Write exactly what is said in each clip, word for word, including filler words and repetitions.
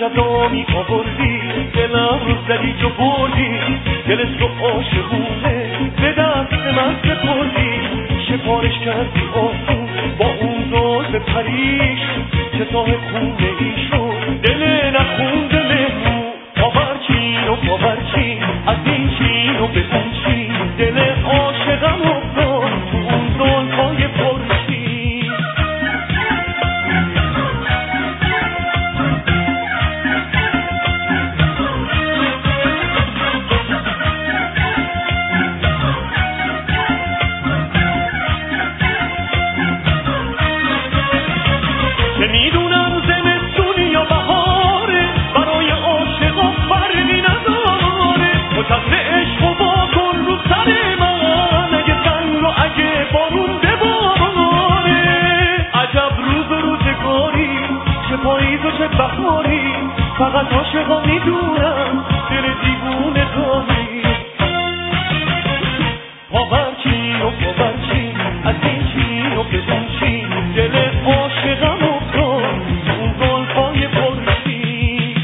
عجبا می آوردی دلم رو زدی جو بردی دل تو عاشقونه به دست من سپردی سفارش کردی آسون با اون دوز پریش که تا خونه ای شد دل نخونده مهمون پاورچین و پاورچین از این چین و به اون چین دل عاشقم افتاد تو اون زلفای پرچین که میدونم زمستون یا بهاره برای عاشقا فرقی نداره متقن عشق و واکن رو سر من اگه زنگ و اگه بارون بباره عجب روز و روزگاری چه پاییز و چه بهاری فقط عاشقا میدونم دل دیوونه داری پاورچین و پاورچین از این چین و به اون چین دل عاشقم افتاد اون زلفای پرچین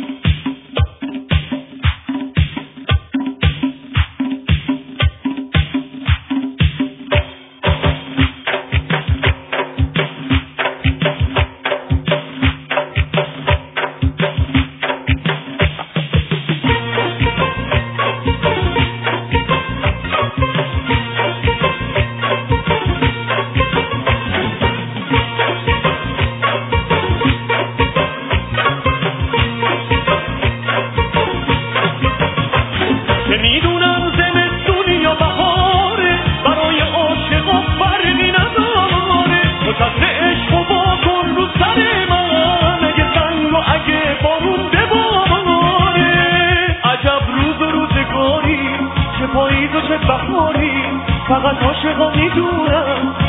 که میدونم زمستون یا بهاره برای عاشقا فرقی نداره متقن عشق و واکن رو سر من اگه زنگ و اگه بارون بباره عجب روز و روزگاری چه پاییز و چه بهاری فقط عاشقا میدونم